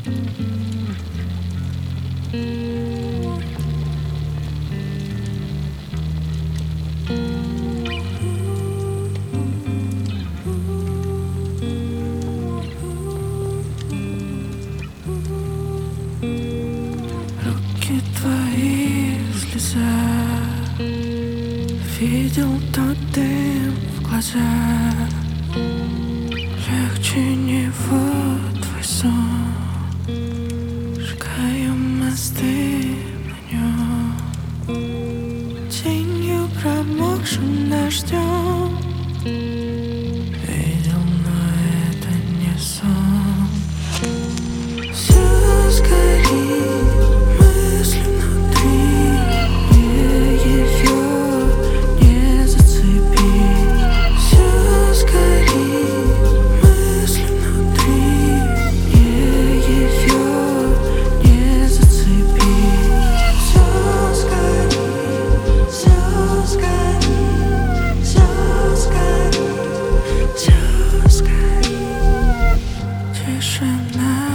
Руки твои слеза, видел тот дым в глазах. Легче него твой сон, сжигаем мосты на нем, тенью промокшим дождем. Видел, но это не сон. Все сгорит, мысли внутри, ее не зацепить. Все сгорит, мысли внутри, ее не зацепить. Все сгорит, все сгорит, все сгорит, все сгорит. Тишина.